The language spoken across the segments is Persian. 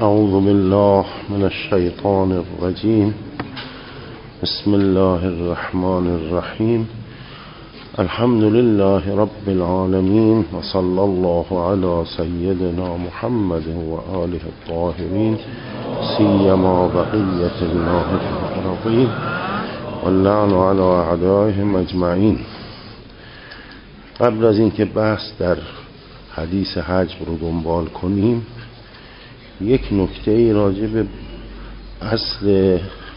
اعوذ بالله من الشیطان الرجیم. بسم الله الرحمن الرحیم. الحمد لله رب العالمین و صلی الله علی سیدنا محمد و آله الطاهرین سیما بقیة الله الأقربین واللعن علی اعدائهم اجمعین. قبل از اینکه بحث در حدیث حجب رو دنبال کنیم، یک نکته راجع به اصل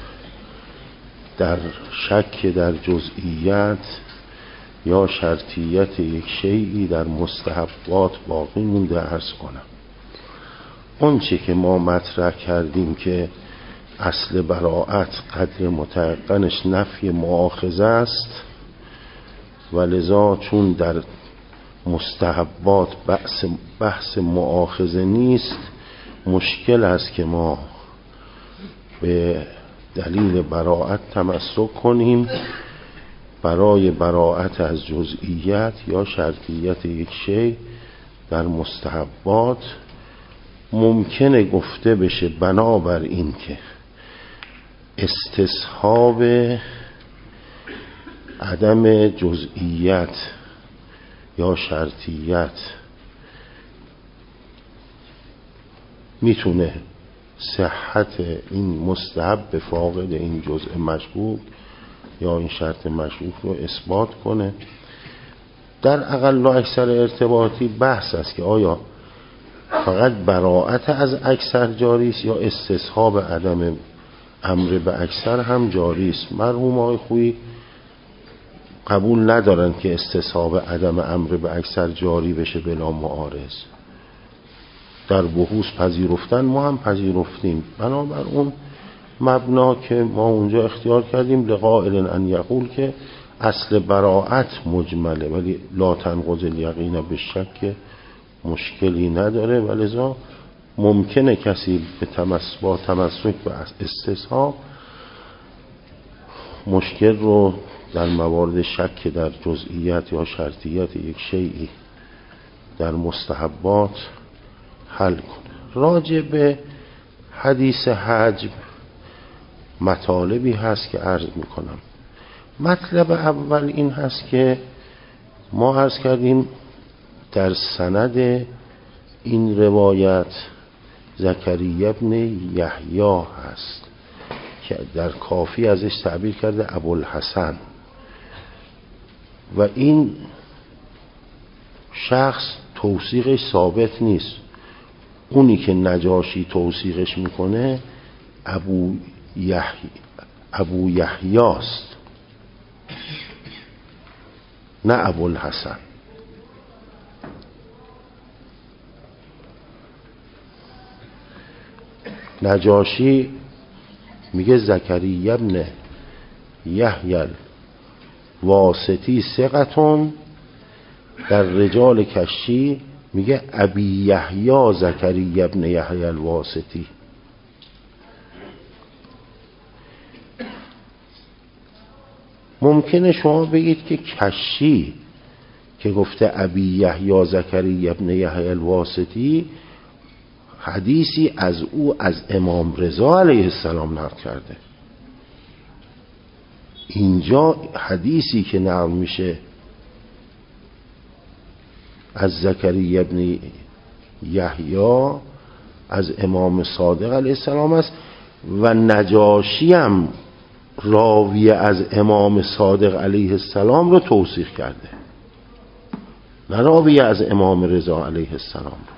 در شک در جزئیات یا شرطیت یک شیئی در مستحبات باقی مونده عرض کنم. اون چه که ما مطرح کردیم که اصل براءت قدر متيقنش نفی مؤاخذه است و لذا چون در مستحبات بحث مؤاخذه نیست، مشکل است که ما به دلیل براءت تمسک کنیم برای براءت از جزئیات یا شرطیت یک شی در مستحبات. ممکنه گفته بشه بنابر این که استصحاب عدم جزئیات یا شرطیت میتونه صحت این مستحب فاقد این جزء مشکوک یا این شرط مشکوک رو اثبات کنه. در اقل و اکثر ارتباطی بحث است که آیا فقط براءت از اکثر جاری است یا استصحاب عدم امر به اکثر هم جاری است. مرحوم آقای خویی قبول ندارن که استصحاب عدم امر به اکثر جاری بشه بلا معارض. در بحوث پذیرفتن، ما هم پذیرفتیم. بنابر اون مبنا که ما اونجا اختیار کردیم لقائل ان یقول که اصل براءت مجمله ولی لا تنقض الیقین بالشک مشکلی نداره، ولذا ممکنه کسی با تمسک به استصحاب مشکل رو در موارد شک در جزئیات یا شرطیت یک شیئی در مستحبات حل کنه. راجع به حدیث حجب مطالبی هست که عرض میکنم. مطلب اول این هست که ما عرض کردیم در سند این روایت زکریا ابن یحیی هست که در کافی ازش تعبیر کرده ابوالحسن، و این شخص توثیقش ثابت نیست. اونی که نجاشی توثیقش میکنه ابو یحیی است نه ابوالحسن. نجاشی میگه زکریا ابن یحیی الواسطی ثقتون، در رجال کشی میگه ابی یحیی زکریا ابن یحیی الواسطی. ممکنه شما بگید که کشی که گفته ابی یحیی زکریا ابن یحیی الواسطی حدیثی از او از امام رضا علیه السلام نقل کرده. اینجا حدیثی که نقل میشه از زکریا ابن یحیی از امام صادق علیه السلام است و نجاشی هم راوی از امام صادق علیه السلام رو توثیق کرده، نه راوی از امام رضا علیه السلام رو.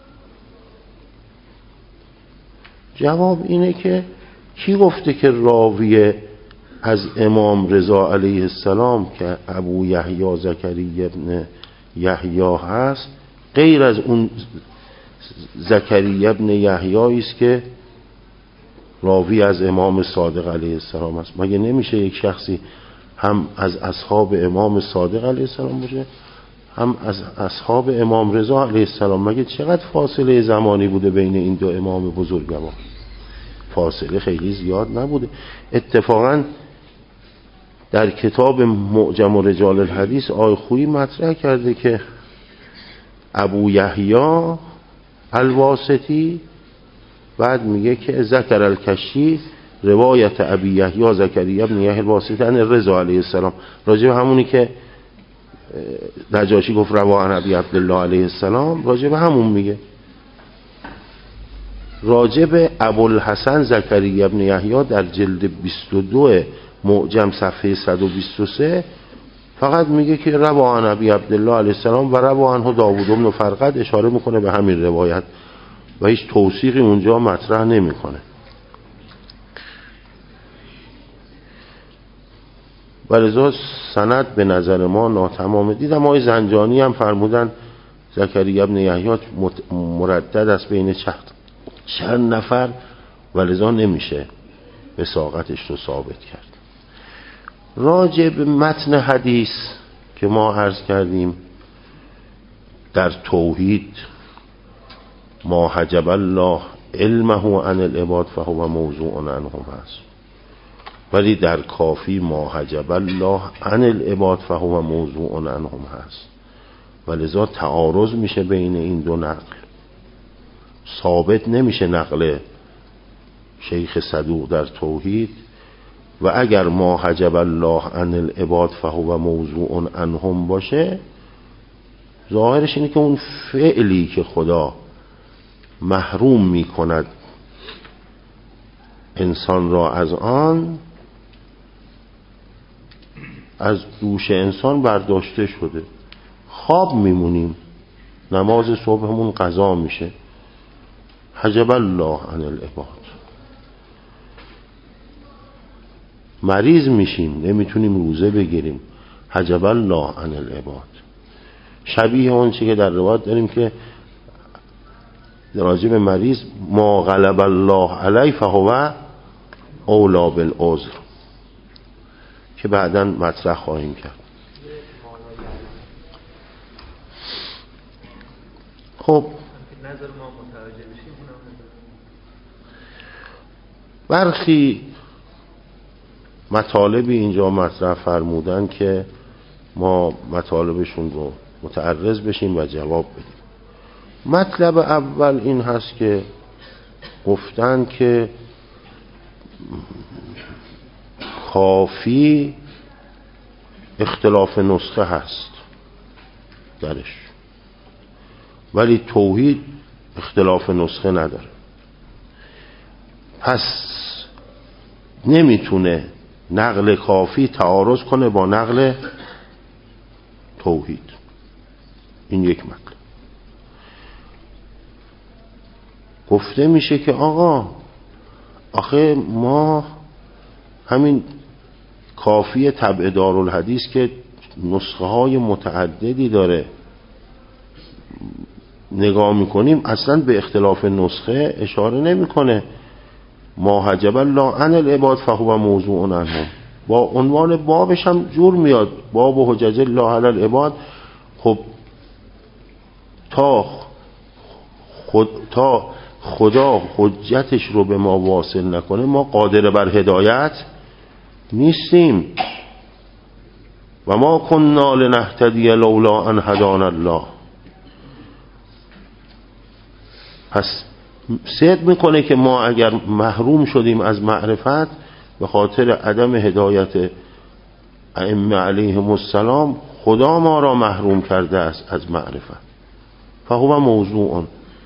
جواب اینه که کی گفته که راوی از امام رضا علیه السلام که ابو یحیی زکریا ابن یحیی هست غیر از اون زکریا ابن یحیی است که راوی از امام صادق علیه السلام است؟ مگه نمیشه یک شخصی هم از اصحاب امام صادق علیه السلام باشه هم از اصحاب امام رضا علیه السلام؟ مگه چقدر فاصله زمانی بوده بین این دو امام بزرگوار؟ فاصله خیلی زیاد نبوده. اتفاقا در کتاب معجم رجال الحدیث آقای خویی مطرح کرده که ابو یحیی الواسطی بعد میگه که ذکر الکشی روایت ابی یحیی زکریا بن یحیی الواسطی عن رضا علیه السلام، راجع به همونی که نجاشی گفت روا عن ابی عبدالله علیه السلام، راجع به همون میگه. راجع به ابوالحسن زکریا بن یحیی در جلد 22 معجم صفحه 123 فقط میگه که روا عن ابی عبدالله علیه السلام و روا عنه داوود بن فرقد، اشاره میکنه به همین روایت و هیچ توثیقی اونجا مطرح نمیکنه. ولذا سند به نظر ما ناتمامه. دیدم آقای زنجانی هم فرمودن زکریا بن یحیی مردد است بین چند نفر، ولذا نمیشه وثاقتش رو ثابت کرد. راجع به متن حدیث که ما عرض کردیم در توحید ما حجب الله علمه عن العباد فهو موضوع عنهم هست، ولی در کافی ما حجب الله عن العباد فهو موضوع عنهم هست، ولذا تعارض میشه بین این دو نقل، ثابت نمیشه نقل شیخ صدوق در توحید و اگر ما حجب الله عن العباد فهو موضوع عنهم باشه، ظاهرش اینه که اون فعلی که خدا محروم میکند انسان را از آن، از دوش انسان برداشته شده. خواب میمونیم، نماز صبحمون قضا میشه، حجب الله عن العباد. مریض میشیم، نمیتونیم روزه بگیریم، حجب الله عن العباد. شبیه اون چی که در روایت داریم که راجع به مریض ما غلب الله علی فهو اولی بالعذر که بعداً مطرح خواهیم کرد. خب برخی مطالبی اینجا مطرح فرمودن که ما مطالبشون رو متعرض بشیم و جواب بدیم. مطلب اول این هست که گفتن که کافی اختلاف نسخه هست درش، ولی توحید اختلاف نسخه نداره، پس نمیتونه نقل کافی تعارض کنه با نقل توحید. این یک مطلب. گفته میشه که آقا آخه ما همین کافی طبع دارالحدیث که نسخه های متعددی داره نگاه میکنیم، اصلا به اختلاف نسخه اشاره نمیکنه. ما حجب الله عن العباد فهو موضوع عنهم، با عنوان بابش هم جور میاد، باب و حجج الله علی العباد. خب تا خدا حجتش رو به ما واصل نکنه ما قادر بر هدایت نیستیم. و ما کننا لنهتدی لولا ان هدانا الله. پس صدق میکنه که ما اگر محروم شدیم از معرفت به خاطر عدم هدایت ائمه علیهم السلام، خدا ما را محروم کرده است از معرفت. فهو موضوع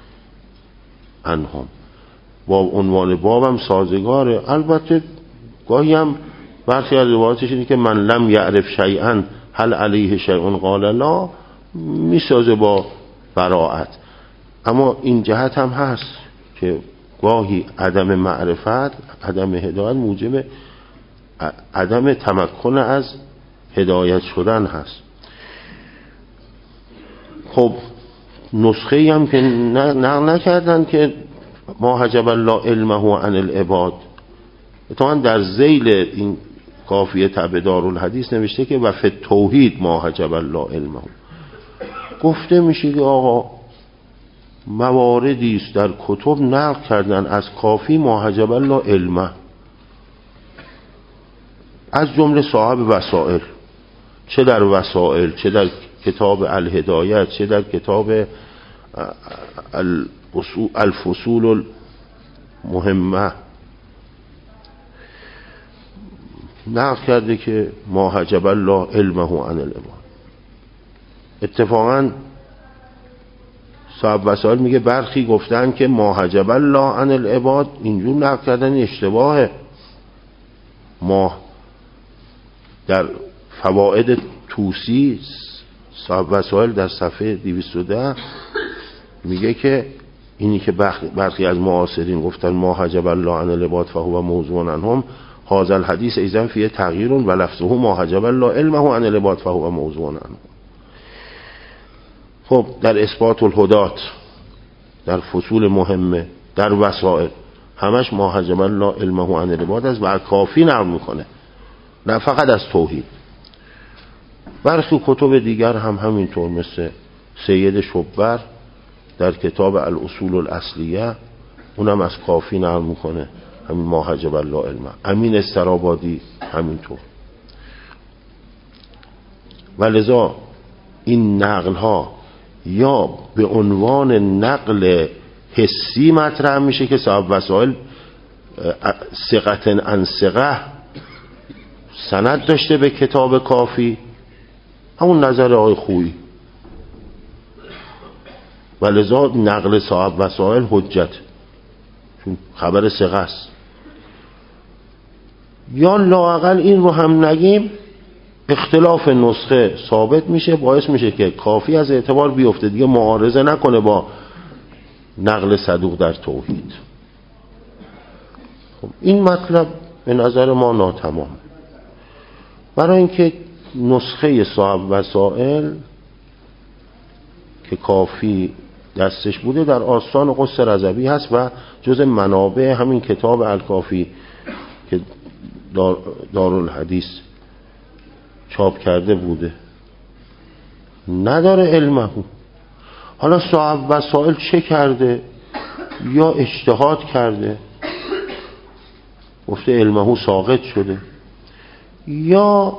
عنهم، با عنوان بابم سازگاره. البته گاهی هم برخی از روایاتش اینه که من لم یعرف شیئا هل علیه شیء قال لا، میسازه با براءت. اما این جهت هم هست که گاهی عدم معرفت، عدم هدایت موجب عدم تمکن از هدایت شدن هست. خب نسخه هم که نقل نکردن که ما حجب الله علمه عن العباد، اتفاقا در ذیل این کافیه طبع دارالحدیث نوشته که و فی توحید ما حجب الله علمه. گفته میشه که آقا مواردی است در کتب نقل کردن از کافی ما حجب الله علمه، از جمله صاحب وسائل، چه در وسائل، چه در کتاب الهدایت، چه در کتاب الفصول مهمه نقل کرده که ما حجب الله علمه عن العباد. اتفاقا صاحب وسائل میگه برخی گفتن که ما حجب الله عن العباد اینجور نقل کردن اشتباهه. ما در فوائد توسی صاحب وسائل در صفحه 210 میگه که اینی که برخی از معاصرین گفتن ما حجب الله عن العباد فهو موضوع عنهم هذا الحدیث ایضا فیه تغییر و لفظه ما حجب الله علمه عن العباد فهو موضوع عنهم. خب در اثبات الهدات، در فصول مهمه، در وسائل همش ما حجب الله علمه عن العباد است و کافی نقل میکنه، نه فقط از توحید. برخی کتب دیگر هم همینطور، مثل سید شبر در کتاب الاصول الاصلیه اونم از کافی نقل میکنه همین ما حجب الله علمه. امین استرابادی همینطور. ولذا این نقل ها یا به عنوان نقل حسی مطرح میشه که صاحب وسائل ثقة عن ثقة سند داشته به کتاب کافی، همون نظر آقای خویی، ولذا نقل صاحب وسائل حجت، چون خبر ثقه است. یا لااقل این رو هم نگیم، اختلاف نسخه ثابت میشه، باعث میشه که کافی از اعتبار بیفته، دیگه معارضه نکنه با نقل صدوق در توحید. خب این مطلب به نظر ما ناتمام، برای اینکه نسخه صاحب وسائل که کافی دستش بوده در آستان قدس رضوی هست و جز منابع همین کتاب الکافی که دارالحدیث چاپ کرده بوده، نداره علمه. حالا صاحب وسائل چه کرده؟ یا اجتهاد کرده گفته علمه ساقط شده، یا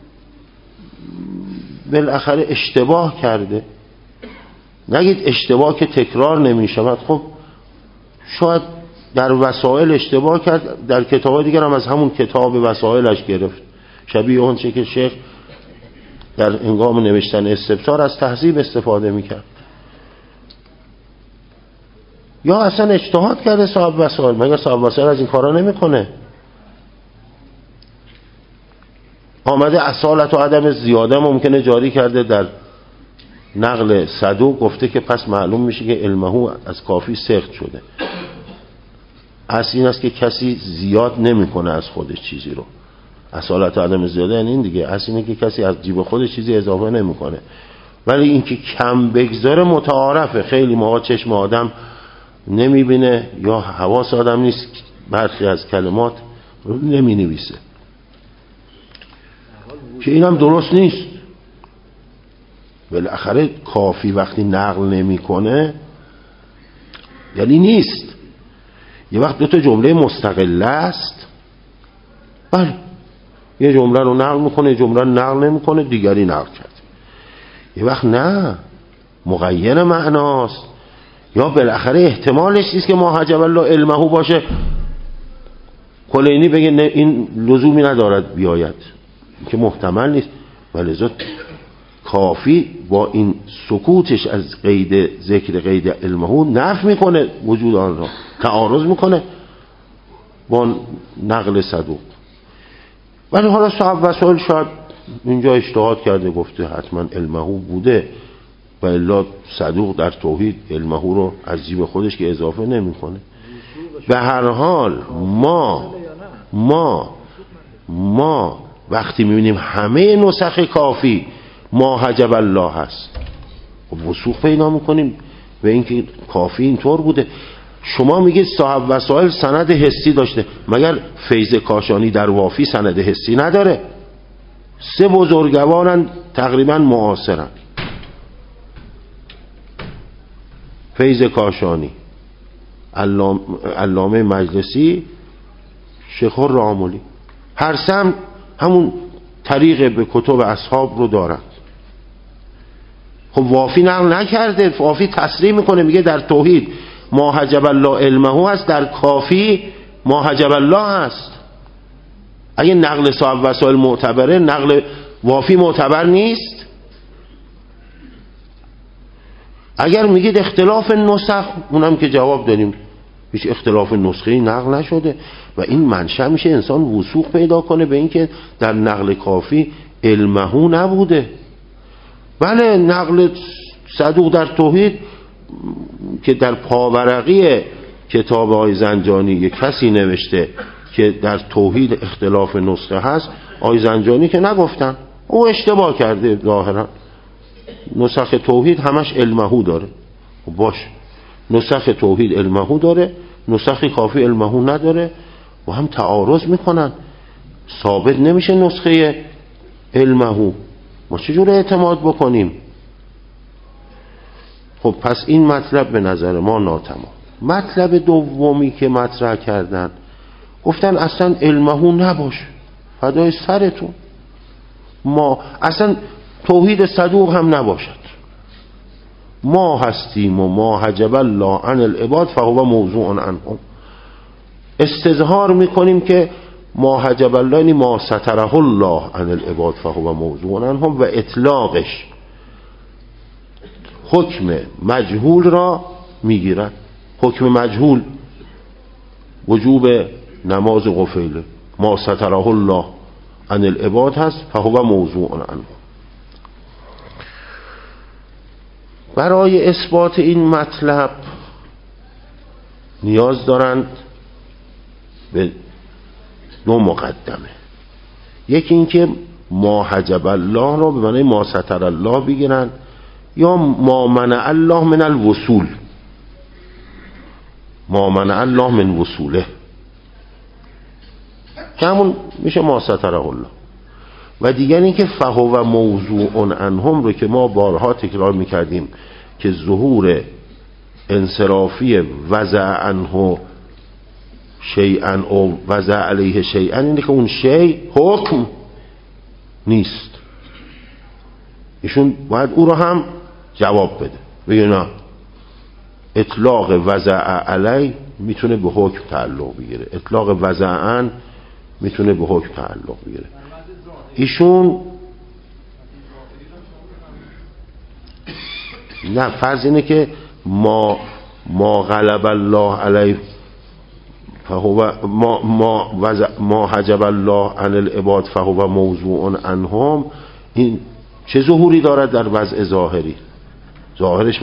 بالاخره اشتباه کرده. نگید اشتباه که تکرار نمی شود، خب شاید در وسائل اشتباه کرد، در کتاب دیگر هم از همون کتاب وسائلش گرفت، شبیه اون چه که شیخ در هنگام نوشتن استبصار از تهذیب استفاده میکرد. یا اصلا اجتهاد کرده صاحب وسائل، مگر صاحب وسائل از این کارا نمیکنه؟ آمده اصالت و عدم زیاده ممکنه جاری کرده در نقل صدوق، گفته که پس معلوم میشه که علمه از کافی سخت شده. اصل این است که کسی زیاد نمیکنه از خودش چیزی رو. اصالت و عدم زیاده یعنی این دیگه، اصل اینه که کسی از جیب خودش چیزی اضافه نمیکنه. ولی اینکه کم بگذاره متعارفه، خیلی موقع چشم آدم نمیبینه یا حواس آدم نیست، برخی از کلمات رو نمی نویسه که اینم درست نیست. بالاخره کافی وقتی نقل نمیکنه یعنی نیست. یه وقت دو تا جمله مستقله است، بله یه جمله رو نقل میکنه، یه جمله رو نقل نمیکنه، دیگری نقل کرد. یه وقت نه، مغیر معناست، یا بالاخره احتمالش نیست که ما حجب الله علمه باشه، کلینی بگه نه این لزومی ندارد بیاید، که محتمل نیست. ولذا کافی با این سکوتش از قید ذکر قید علمه نفی میکنه وجود آن را، تعارض میکنه با نقل صدوق. ولی حالا صاحب وسائل شاید اینجا اجتهاد کرده، گفته حتما علمه بوده، و الا صدوق در توحید علمه رو از جیب خودش که اضافه نمیکنه. به هر حال ما وقتی میبینیم همه نسخ کافی ما حجب الله هست، وثوق پیدا میکنیم به اینکه کافی اینطور بوده. شما میگید صاحب وسائل سند حسی داشته، مگر فیض کاشانی در وافی سند حسی نداره؟ سه بزرگوارن تقریبا معاصرن، فیض کاشانی، علامه مجلسی، شیخ الراملی، هر سه همون طریق به کتب اصحاب رو دارن. خب وافی نقل نکرده، وافی تصریح میکنه، میگه در توحید ما حجب الله علمه هست، در کافی ما حجب الله هست. اگه نقل صاحب وسائل معتبره، نقل وافی معتبر نیست. اگر میگید اختلاف نسخ، اونم که جواب دادیم هیچ اختلاف نسخه‌ای نقل نشده و این منشأ میشه انسان وثوق پیدا کنه به اینکه در نقل کافی علمه نبوده. بله نقل صدوق در توحید که در پاورقی کتاب آقای زنجانی یک کسی نوشته که در توحید اختلاف نسخه هست، آقای زنجانی که نگفتن، او اشتباه کرده ظاهرا. نسخ توحید همش علمه داره، باش نسخ توحید علمه داره، نسخ کافی علمه نداره و هم تعارض میکنن، ثابت نمیشه نسخه علمه. ما چجور اعتماد بکنیم؟ خب پس این مطلب به نظر ما ناتمام. مطلب دومی که مطرح کردن، گفتن اصلا علمه نباشه، فدای سرتون، ما اصلا توحید صدوق هم نباشد، ما هستیم و ما حجب الله عن العباد فهو موضوع عنهم. استظهار میکنیم که ما حجب الله یعنی ما ستره الله عن العباد فهو موضوع عنهم، و اطلاقش حکم مجهول را میگیرد. حکم مجهول وجوب نماز قفیله، ما ستره الله عن العباد هست فهو موضوع عنهم. برای اثبات این مطلب نیاز دارند به دو مقدمه. یکی این که ما حجب الله را به معنی ما ستر الله بگیرن، یا ما منع الله من الوصول، ما منع الله من وصوله که همون میشه ما ستره الله. و دیگر این که فهو موضوع عنهم رو که ما بارها تکرار میکردیم که ظهور انصرافی وضع عنه شیئا او وضع علیه شیئا، اینه که اون شیء حکم نیست. ایشون باید او رو هم جواب بده، بگه نه اطلاق وضع علی میتونه به حکم تعلق بگیره، اطلاق وضع عن میتونه به حکم تعلق بگیره. ایشون نه، فرض اینه که ما غلب الله علیه فهو ما حجب الله عن العباد فهو موضوع عنهم. این چه ظهوری دارد در وضع ظاهری؟ ظاهرش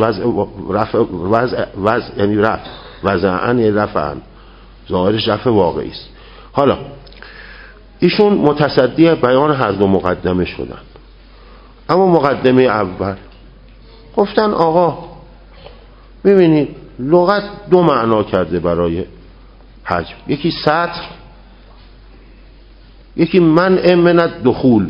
وضع یعنی رفع، وضعن یعنی رفعن، ظاهرش رفع واقعی است. حالا ایشون متصدی بیان هر دو مقدمه شدن. اما مقدمه اول گفتن آقا ببینید لغت دو معنا کرده برای حجب، یکی سطر، یکی منع من الدخول.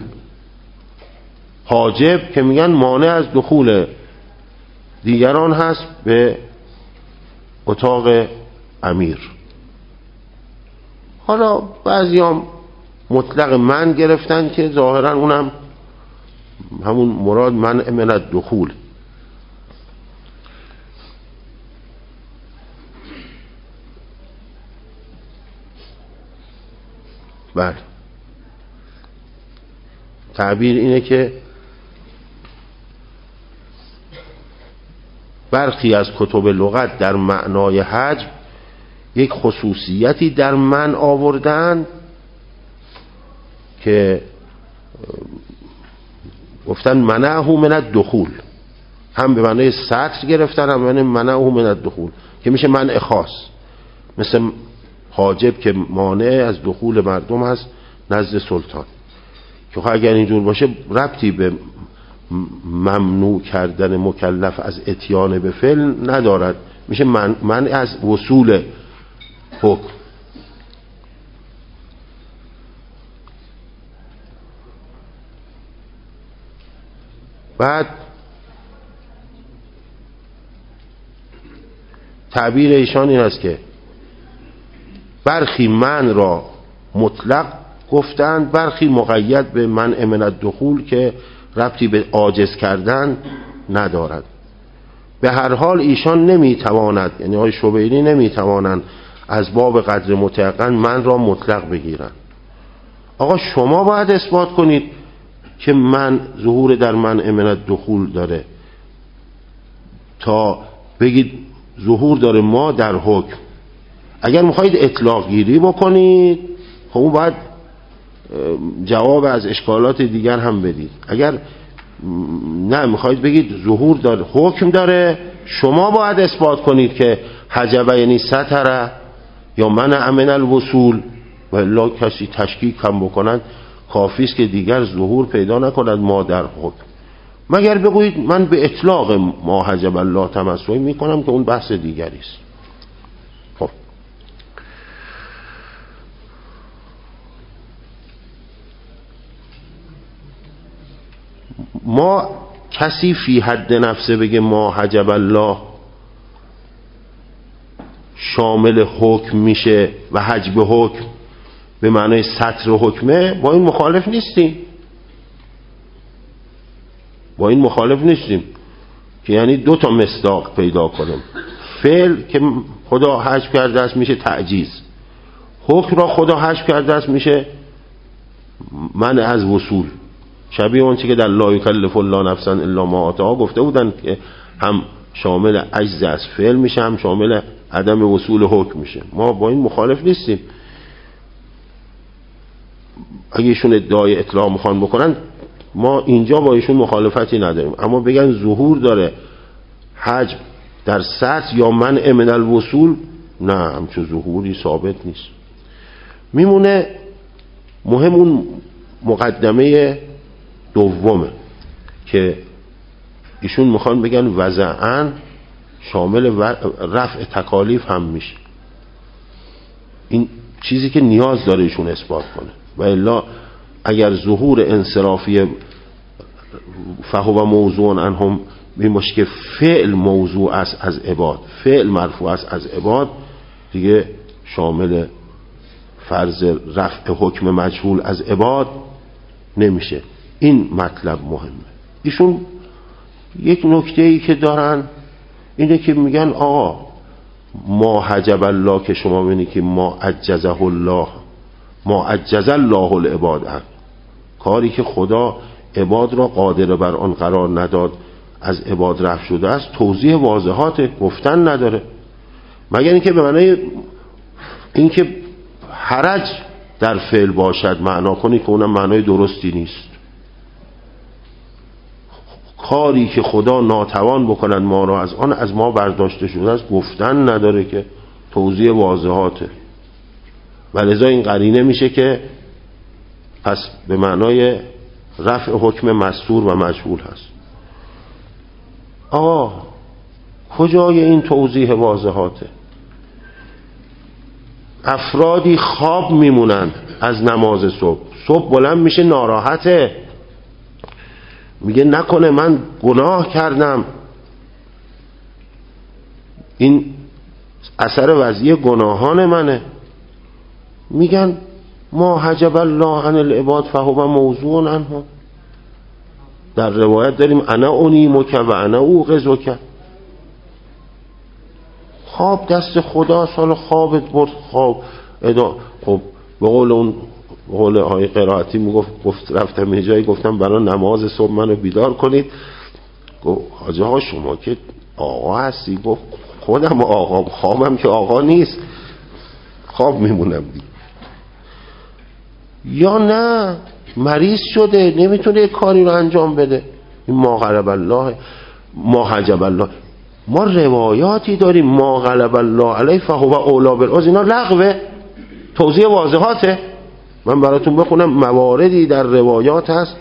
حاجب که میگن مانع از دخول دیگران هست به اتاق امیر. حالا بعضیام مطلق من گرفتن که ظاهرا اونم همون مراد منع من الدخول. بله تعبیر اینه که برخی از کتب لغت در معنای حجب یک خصوصیتی در من آوردن که گفتن منعه من الدخول، هم به معنای سطر گرفتن هم به معنای منعه من الدخول که میشه منع خاص، مثل حاجب که مانع از دخول مردم هست نزد سلطان، که اگر اینجور باشه ربطی به ممنوع کردن مکلف از اتیان به فعل ندارد، میشه منع از وصول حکم. بعد تعبیر ایشان این است که برخی من را مطلق گفتند، برخی مقید به منع من الدخول که ربطی به عاجز کردن ندارد. به هر حال ایشان نمیتواند، یعنی آقای شبیری نمیتوانند از باب قدر متیقن من را مطلق بگیرن. آقا شما باید اثبات کنید که من ظهور در منع من الدخول داره تا بگید ظهور داره ما در حکم. اگر میخواید اطلاق گیری بکنید خب اون باید جواب از اشکالات دیگر هم بدید. اگر نه میخواید بگید ظهور داره حکم داره، شما باید اثبات کنید که حجبه یعنی ستره یا منع من الوصول، و الا کسی تشکیک هم بکنند کافی است که دیگر ظهور پیدا نکند ما در حکم، مگر بگویید من به اطلاق ما حجب الله تمسک میکنم که اون بحث دیگری است. خب ما کسی فی حد نفسه بگه ما حجب الله شامل حکم میشه و حجب حکم به معنای سطر حکمه، با این مخالف نیستیم. با این مخالف نیستیم که یعنی دو تا مصداق پیدا کنیم. فعل که خدا حجب کرده است میشه تعجیز، حکم را خدا حجب کرده است میشه منع از وصول. شبیه اون چی که در لا یکلف الله نفسا الا ما آتاها گفته بودن که هم شامل عجز از فعل میشه هم شامل عدم وصول حکم میشه. ما با این مخالف نیستیم. اگه ایشون ادعای اطلاق میخوان بکنن ما اینجا با ایشون مخالفتی نداریم، اما بگن ظهور داره حجب در سطح یا منع من الوصول، نه همچون ظهوری ثابت نیست. میمونه مهم اون مقدمه دومه که ایشون میخوان بگن وضعاً شامل رفع تکالیف هم میشه. این چیزی که نیاز داره ایشون اثبات کنه، و الا اگر ظهور انصرافی فهو موضوع عنهم میشه که فعل موضوع است از عباد، فعل مرفوع است از عباد، دیگه شامل فرض رفع حکم مجهول از عباد نمیشه. این مطلب مهمه. ایشون یک نکته ای که دارن اینه که میگن آقا ما حجب الله که شما ببینید که ما عجزه الله، ما عجز الله العباد، کاری که خدا عباد را قادر بر آن قرار نداد از عباد رفع شده است، توضیح واضحات گفتن نداره، مگر اینکه به معنی اینکه حرج در فعل باشد معنا کنی که اونم معنای درستی نیست. کاری که خدا ناتوان بکند ما را از آن از ما برداشته شده است گفتن نداره که توضیح واضحاته، و لذا این قرینه میشه که پس به معنای رفع حکم مستور و مجهول هست. آقا کجای این توضیح واضحاته؟ افرادی خواب میمونن از نماز صبح بلند میشه ناراحته، میگه نکنه من گناه کردم، این اثر وضعی گناهان منه. میگن ما حجب الله عن العباد فهو موضوع عنهم. در روایت داریم انا انیمک و انا اوقظک. خواب دست خدا، سال خوابت برد خواب خب به قول اون قول های قرائتی گفت رفتم یه جایی گفتم برای نماز صبح منو بیدار کنید، گفت حاجی ها شما که آقا هستی؟ گفت خودم آقا، خوابم که آقا نیست، خواب میمونم دیگه. یا نه مریض شده نمیتونه کاری رو انجام بده، این ما غلب الله ما حجب الله. ما روایاتی داریم ما غلب الله علیه فهو اولی بالعذر، اینا لغوه، توضیح واضحاته. من براتون بخونم مواردی در روایات هست.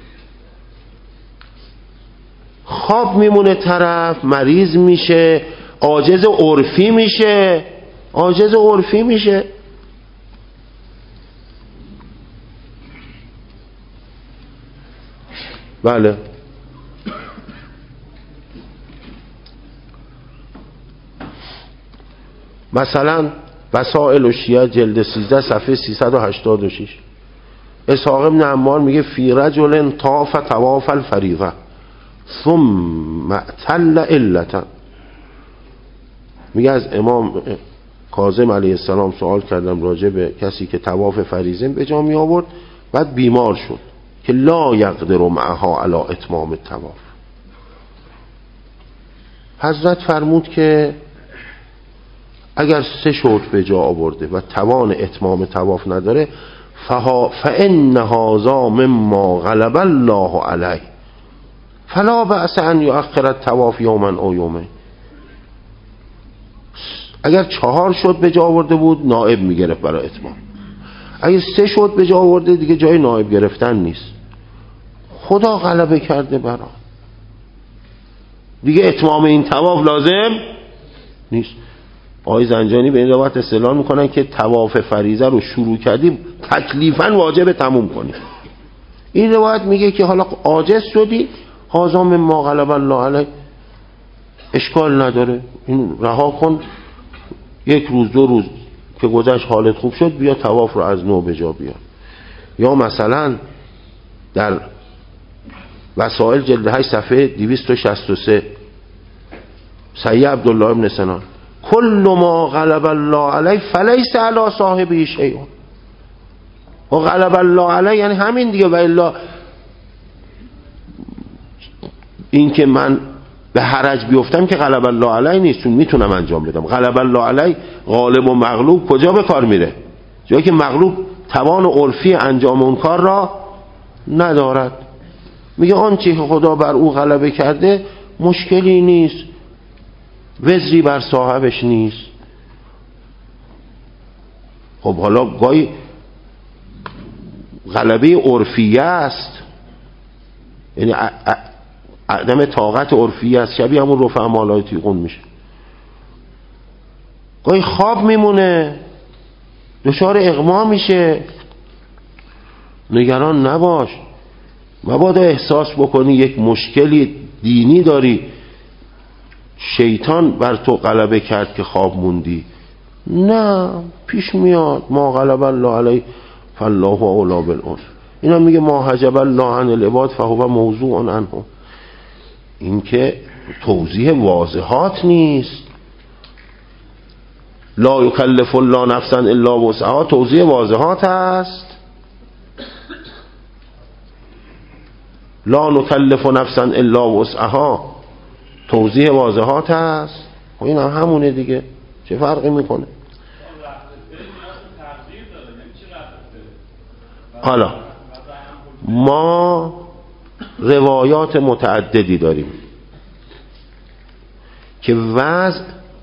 خواب میمونه طرف، مریض میشه، عاجز عرفی میشه. بله مثلا وسائل الشیعه جلد 13 صفحه 386 اسحاق بن عمار میگه فی رجل طاف طواف الفریضه ثم اعتل علتا، میگه از امام کاظم علیه السلام سوال کردم راجع به کسی که طواف فریضه به جا می آورد بعد بیمار شد که لا یقدر معها علی اتمام الطواف. حضرت فرمود که اگر 3 شوط به جا آورده و توان اتمام طواف نداره فإن هذا مما غلب الله علیه فلا بأس ان یؤخر الطواف یوما او یومین. اگر 4 شوط به جا آورده بود نائب میگرفت برای اتمام، اگر 3 شوط به جا آورده دیگه جای نائب گرفتن نیست، خدا غلبه کرده برا دیگه اتمام این طواف لازم نیست. آقای زنجانی به این روایت استدلال میکنن که طواف فریضه رو شروع کردیم تکلیفاً واجب تموم کنی. این روایت میگه که حالا عاجز شدی هذا مما غلب الله علیه، اشکال نداره، این رها کن، 1 روز 2 روز که گذشت حالت خوب شد بیا طواف رو از نو به جا بیار. یا مثلا در وسائل جلد 8 صفحه 263 سید عبدالله ابن سنان کل ما غلب الله علیه فلیس علی صاحبه شیء. و غلب الله علیه یعنی همین دیگه، و الا این که من به حرج بیفتم که غلب الله علیه نیست، چون میتونم انجام بدم. غلب الله علیه غالب و مغلوب کجا به کار میره؟ جایی که مغلوب توان عرفی انجام اون کار را ندارد. میگه آنچه که خدا بر او غلبه کرده مشکلی نیست، وزری بر صاحبش نیست. خب حالا گاهی غلبه عرفیه است، یعنی عدم طاقت عرفیه است، شبیه همون رفع مالای تیغون میشه. گاهی خواب میمونه، دچار اغما میشه، نگران نباش، مبادا احساس بکنی یک مشکلی دینی داری، شیطان بر تو غلبه کرد که خواب موندی. نه، پیش میاد ما غلب الله علیه فالله اولا بالعون. اینا میگه ما حجب الله عن العباد فهو موضوع عنه. این که توضیح واضحات نیست. لا یکلف الله نفسا الا وسعها توضیح واضحات است. لا نکلف نفسا الا وسعها توضیح واضحات است. و این هم همونه دیگه، چه فرقی میکنه؟ حالا ما روایات متعددی داریم که وضع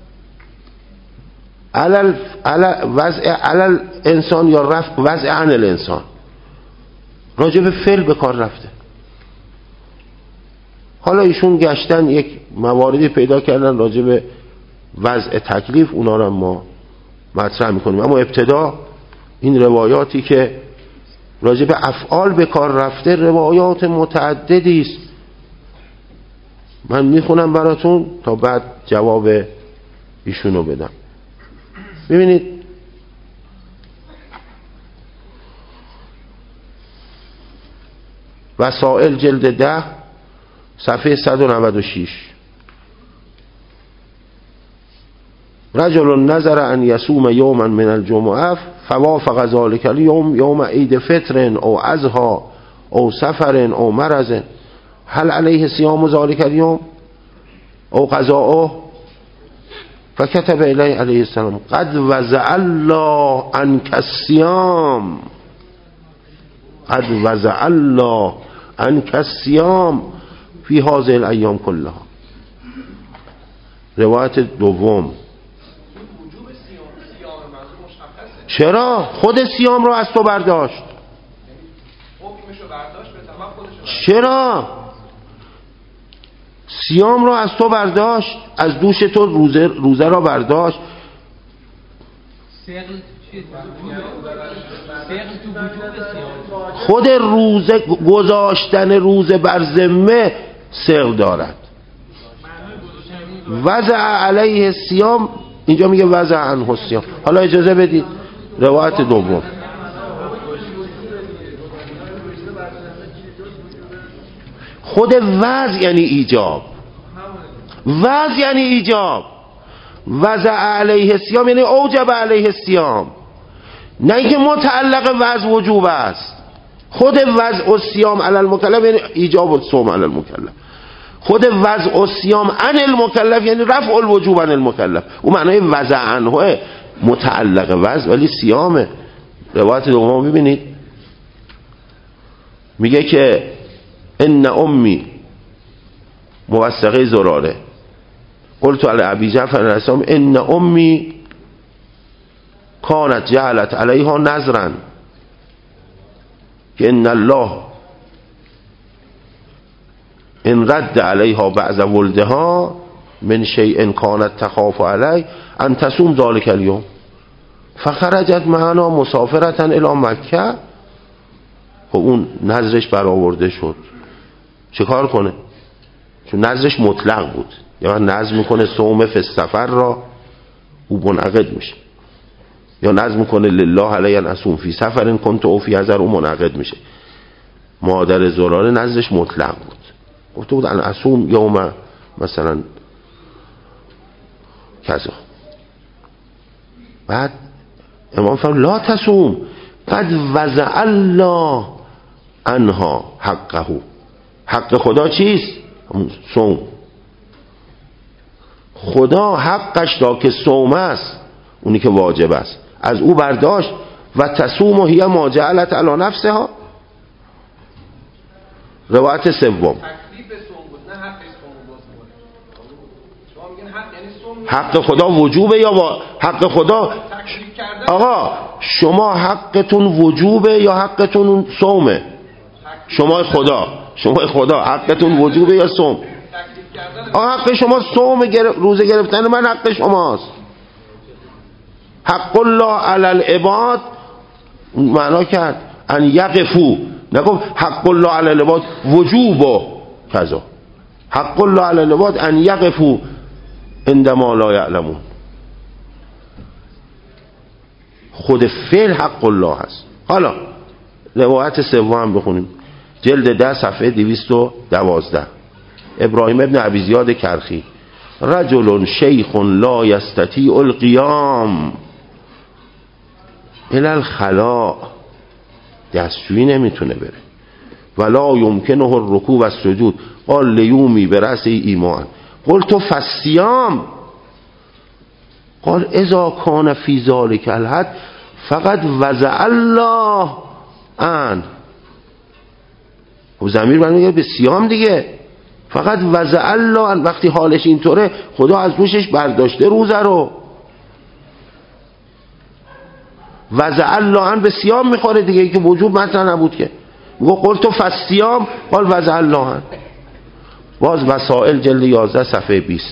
علل انسان یا رفع وضع عن الانسان راجع به فعل به کار رفته. حالا ایشون گشتن یک مواردی پیدا کردن راجع به وضع تکلیف، اونا رو ما مطرح میکنیم. اما ابتدا این روایاتی که راجع به افعال به کار رفته روایات متعددی است. من میخونم براتون تا بعد جواب ایشونو بدم. ببینید وسائل جلد 10 صفحه 196 رجل نظر ان یصوم یوما من الجمعه فوافق ذلك اليوم یوم عید فطر او اضحى او سفر او مرض هل علیه صیام ذلك اليوم او قضاؤه فكتب الیه علیه السلام قد وضع الله عنك الصيام قد وضع الله عنك الصيام فی هذه الایام کلها. روایت دوم چرا خود صیام رو از تو برداشت؟ چرا صیام رو از تو برداشت، از دوش تو روزه را برداشت. خود روزه گذاشتن روزه بر ذمه صغر دارد. وضع علیه الصیام اینجا میگه وضع عنه الصیام. حالا اجازه بدید روایت دوم. خود وضع یعنی ایجاب، وضع یعنی ایجاب. وضع علیه الصیام یعنی اوجب علیه الصیام، نه اینکه متعلق وضع وجوب است. خود وضع الصیام علی المکلف یعنی ایجاب الصوم علی المکلف، خود وضع الصیام عن المکلف یعنی رفع الوجوب عن المکلف. اون معنای وضع عنه متعلق وضع ولی صیامه. روایت دوم ببینید، میگه که ان امی موثقه زراره قلت علی ابی جعفر الرسام ان امی کانت جعلت علیها نذرا که ان الله ان رد علیها بعض ولدها من شیء کانت تخاف علی ان تصوم ذلک اليوم فخرجت معنا مسافرتا الی مکه. خب اون نذرش برآورده شد، چه کار کنه؟ چون نذرش مطلق بود، یا نذر میکنه صوم فی السفر را او منعقد میشه، یا نذر میکنه لله علی ان اصوم فی سفر کنت او فی حضر او منعقد میشه. مادر زراره نذرش مطلق بود، گفته بود ان اصوم یوم مثلا کذا. بعد امام فرمود لا تصوم قد وضع الله عنها حقه. حق خدا چیست؟ صوم. خدا حقش را که صوم است، اونی که واجب است، از او برداشت و تصوم و هی ما جعلت علی نفسها. روایت سوم حق خدا وجوبه یا حق خدا؟ آقا شما حقتون وجوبه یا حقتون صومه؟ شما خدا حقتون وجوبه یا صوم؟ حق شما صوم روزه گرفتن من حق شماست. حق الله علی العباد معنا کرد ان یقفو، نگفت حق الله علی العباد وجوب و کذا. حق الله علی العباد ان یقفو عندما لا یعلمون. خود فعل حق الله هست. حالا روایت سوم هم بخونیم، جلد 10 صفحه 212. ابراهیم ابن ابی زیاد کرخی رجل شیخ لا یستطیع القیام الی الخلاء، دستشویی نمیتونه بره، ولا یمکنه الرکوع و السجود قال لیومی برأس ایمان قلت فالصیام قال اذا کان فی ذلک الحد فقط وضع الله ان. و ضمیر برمیگه به صیام دیگه، فقط وضع الله ان. وقتی حالش اینطوره خدا از روشش برداشته روزه رو. وضع الله ان به صیام میخوره دیگه، که وجوب مطرح نبود که. و قلت فالصیام قال وضع الله ان. باز وسائل جلد 11 صفحه 20.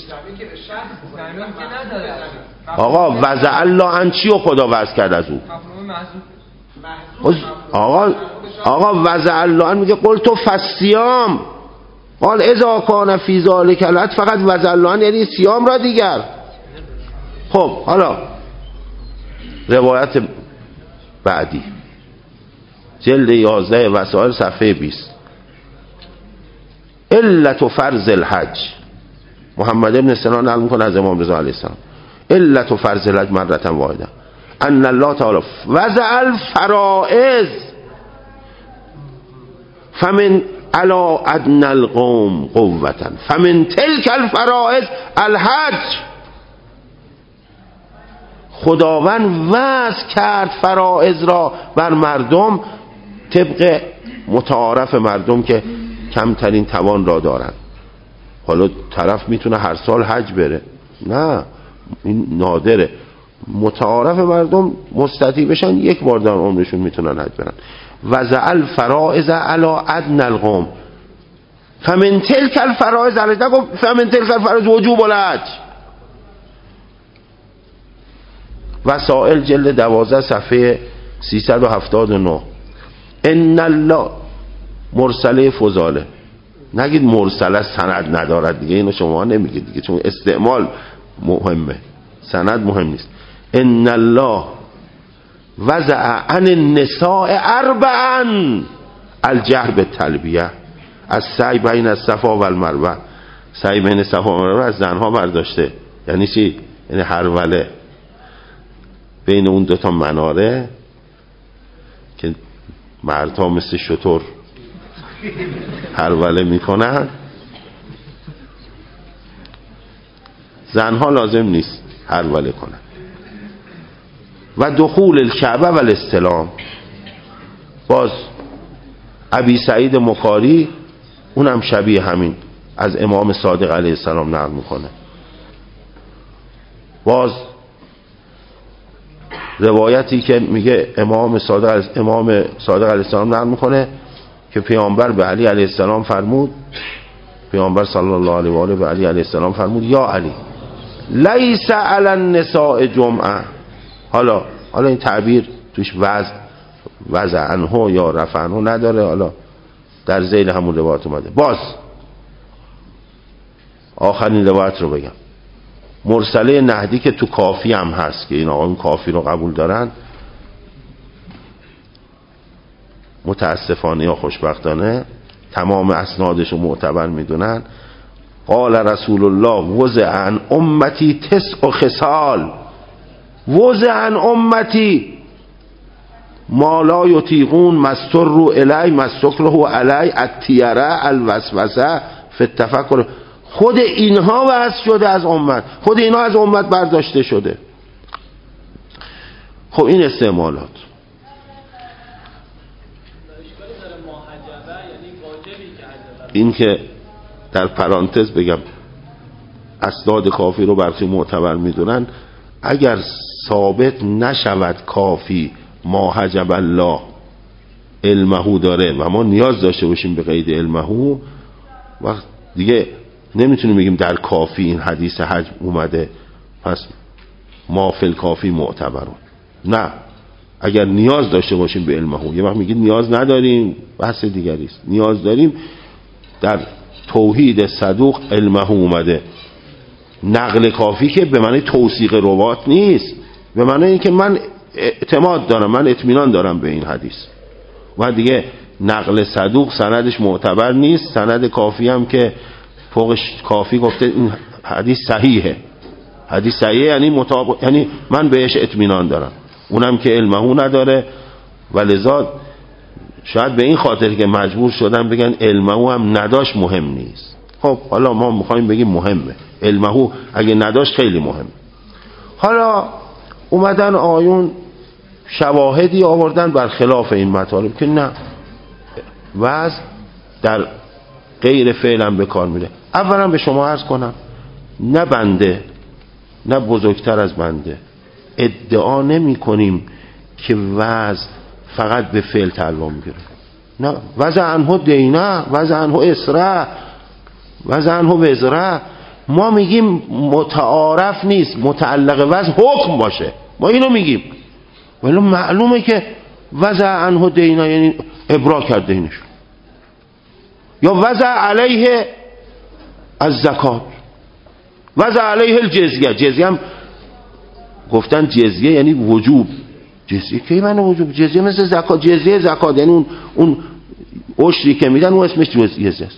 آقا وضع الله ان چی و خدا وضع کرد از او؟ آقا وضع الله ان میگه قلت فالصیام قال اذا کان فی ذلک الحد فقط وضع الله ان یعنی صیام را دیگر. خب حالا روایت بعدی جلد 11 وسائل صفحه 20. علت فرض الحج، محمد ابن سنان نقل میکنه از امام رضا علیه السلام، علت فرض الحج مرتا واحده ان الله تعالی وضع الفرائض فمن علی ادنى القوم قوة فمن تلك الفرائض الحج. خداوند وضع کرد فرائض را بر مردم طبق متعارف مردم که کمترین توان را دارن. حالا طرف میتونه هر سال حج بره، نه این نادره. متعارف مردم مستطیع بشن یک بار در عمرشون میتونن حج برن. وضع الفرائض علی ادنى القوم فمن تلك الفرائض الحج، نگفت فمن تلك الفرائض وجوب الحج. وسائل جلد 12 صفحه 379. ان الله مرسله فضاله، نگید مرسله سند ندارد دیگه، اینو شما نمیگید دیگه چون استعمال مهمه، سند مهم نیست. ان الله وضع عن النساء اربعا الجهر بالتلبیه السعی بین الصفا و المروه. سعی بین صفا و مروه از زنها برداشته. یعنی چی؟ یعنی هروله بین اون دوتا مناره که مردها مثل شتر هروله میکنن، زنها لازم نیست هروله کنن. و دخول الکعبه و الاستلام، باز ابی سعید مکاری اونم شبیه همین از امام صادق علیه السلام نقل میکنه. باز روایتی که میگه امام صادق علیه السلام نقل میکنه که پیامبر به علی علیه السلام فرمود، پیامبر صلی الله علیه و آله به علی علیه السلام فرمود یا علی لیس علی النساء جمعه. حالا این تعبیر توش وضع عنه یا رفع عنه نداره، حالا در ذیل همون روایت اومده. باز آخرین روایت رو بگم، مرسله نهدی که تو کافی هم هست که این آقایون کافی رو قبول دارن، متاسفانه یا خوشبختانه تمام اسنادش رو معتبر میدونن. قال رسول الله وضع عن امتی 9 خصال، وضع عن امتی ما لا یطیقون مستر رو الی مستکره علی التیره الوسوسه فی التفکر. خود اینها وضع شده از امت، خود اینها از امت برداشته شده. خب این استعمالات این که در پرانتز بگم اسناد کافی رو برخی معتبر میدونن، اگر ثابت نشود کافی ما حجب الله علمه داره و ما نیاز داشته باشیم به قید علمه، وقت دیگه نمیتونیم بگیم در کافی این حدیث حجب اومده پس ما فی الکافی معتبرون. نه، اگر نیاز داشته باشیم به علمه، یه وقت میگید نیاز نداریم بحث دیگری است، نیاز داریم. در توحید صدوق علمه اومده، نقل کافی که به معنی توثیق روات نیست، به معنی اینکه من اعتماد دارم، من اطمینان دارم به این حدیث. و دیگه نقل صدوق سندش معتبر نیست، سند کافی هم که فوقش کافی گفته این حدیث صحیحه، حدیث صحیحه یعنی من بهش اطمینان دارم، اونم که علمه نداره. ولذا شاید به این خاطر که مجبور شدن بگن علمه هم نداشت مهم نیست. خب حالا ما میخوایم بگیم مهمه، علمه اگه نداشت خیلی مهم. حالا اومدن آیون شواهدی آوردن بر خلاف این مطالب که نه، وضع در غیر فعل هم به کار میره. اولا به شما عرض کنم نه بنده نه بزرگتر از بنده ادعا نمی کنیم که وضع فقط به فعل تعلق میگیره. نه، وضع عنه دینه، وضع عنه اسره، وضع عنه وزره. ما میگیم متعارف نیست متعلق وضع حکم باشه، ما اینو میگیم، ولی معلومه که وضع عنه دینه یعنی ابرا کرد دینش، یا وضع علیه از زکات، وضع علیه الجزیه. جزیه هم گفتن جزیه یعنی وجوب. جزیه کی معنی وجوب؟ جزیه مثل زکات، جزیه زکات یعنی اون عشری که میدن اون اسمش جزیه است،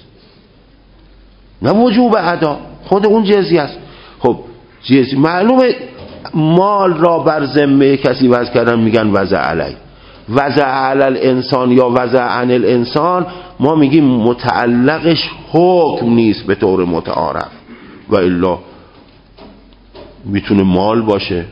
نه وجوب ادا، خود اون جزیه است. خب جزیه معلومه مال را بر ذمه کسی وضع کردن میگن وضع علی، وضع علی الانسان یا وضع عن الانسان ما میگیم متعلقش حکم نیست به طور متعارف، و الا میتونه مال باشه،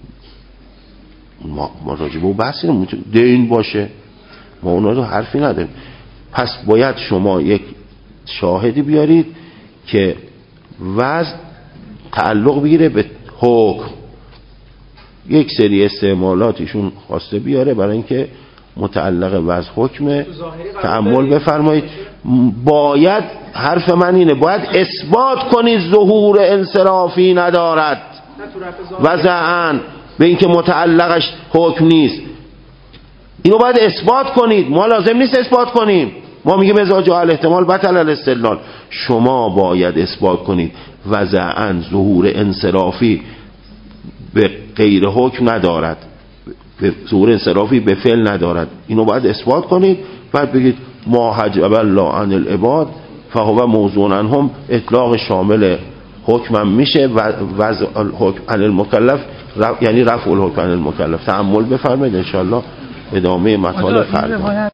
ما راجبه و بحثی رو میتونه دین باشه، ما اونا رو حرفی نداریم. پس باید شما یک شاهدی بیارید که وضع تعلق بگیره به حکم. یک سری استعمالاتیشون خواسته بیاره برای اینکه متعلق وضع حکمه. تأمل بفرمایید. باید حرف من اینه، باید اثبات کنید ظهور انصرافی ندارد وضعاً به اینکه متعلقش حکم نیست. اینو باید اثبات کنید، ما لازم نیست اثبات کنیم، ما میگیم اذا جاء الاحتمال بطل الاستدلال. شما باید اثبات کنید وضعاً ظهور انصرافی به غیر حکم ندارد، به ظهور انصرافی به فعل ندارد، اینو باید اثبات کنید. بعد بگید ما حجب الله عن العباد فهو موضوع عنهم، اطلاق شامل حکمم میشه وضع الحکم علی المکلف یعنی رفع الحکم علی المکلف. تأمل بفرمایید ان شاء الله ادامه مطالب فردا.